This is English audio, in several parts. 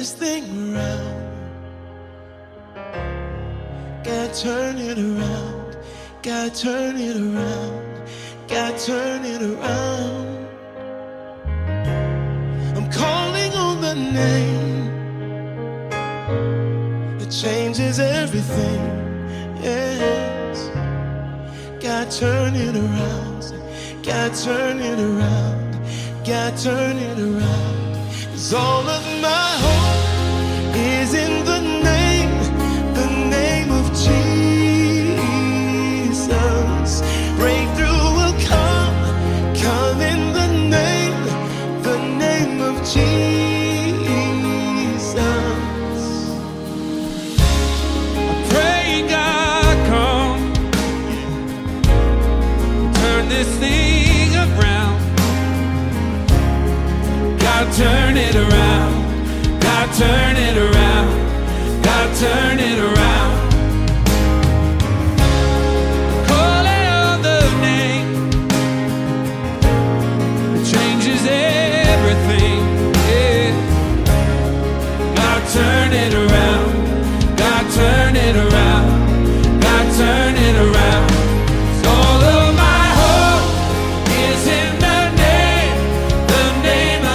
this thing around. Gotta turn it around. Gotta turn it around. Gotta turn it around. I'm calling on the name that changes everything. Yes. Gotta turn it around. Gotta turn it around. Gotta turn it around. 'Cause all of my hope is in the name of Jesus. Breakthrough will come in the name of Jesus. I pray God come, turn this thing around. God turn it around. God turn it around. God turn it around. Calling on the name that changes everything. Yeah. God turn it around. God turn it around. God turn it around. 'Cause all of my hope is in the name of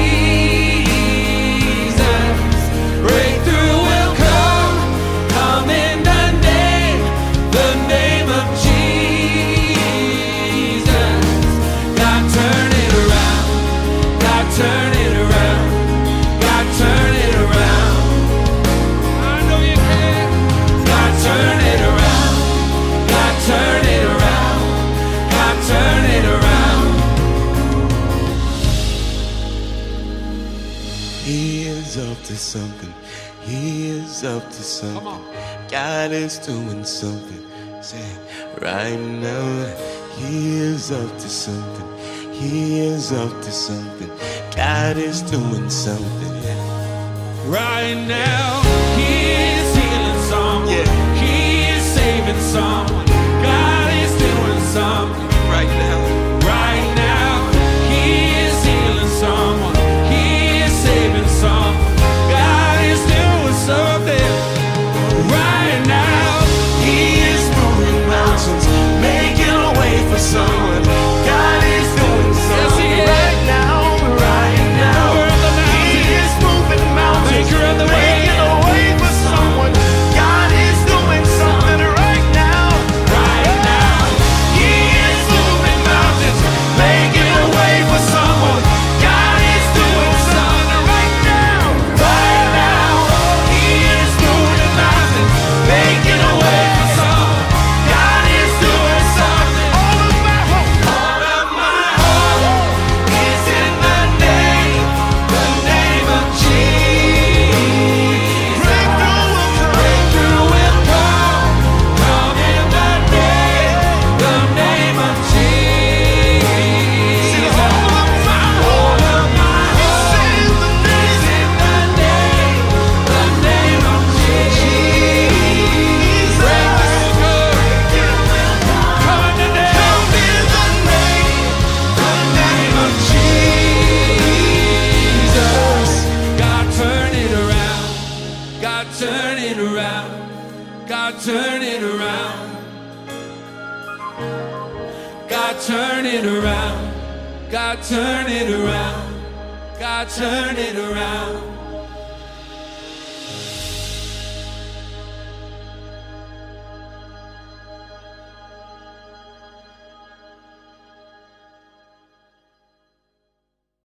Jesus. Breakthrough will come in the name of Jesus. God turn it around. God turn it around. God turn it around. I know you can. God turn it around. God turn it around. God turn it around. He is up to something. He is up to something. Come on. God is doing something. Say it right now. He is up to something. He is up to something. God is doing something. Yeah. Right now, He is healing someone. Yeah. He is saving someone. God is doing something. Right now. Right now, He is healing someone. He is saving someone. God is doing something. Right now, He is moving mountains, making a way for someone. God is doing something. Yes, He is. Right now, right now. Mover of the mountains. He is moving mountains, Maker of the way. making a way for someone. God is doing something right now. right now, He is moving mountains, making a way for someone. God is doing something right now. Right now, He is moving mountains, making a way for someone. God is doing something. All of my hope is in the name of Jesus. Breakthrough will come in the name of Jesus. All of my hope is in the name of Jesus. Breakthrough will come in the name of Jesus. God turn it around. God turn it around. God turn it around. God turn it around. God turn it around. God turn it around.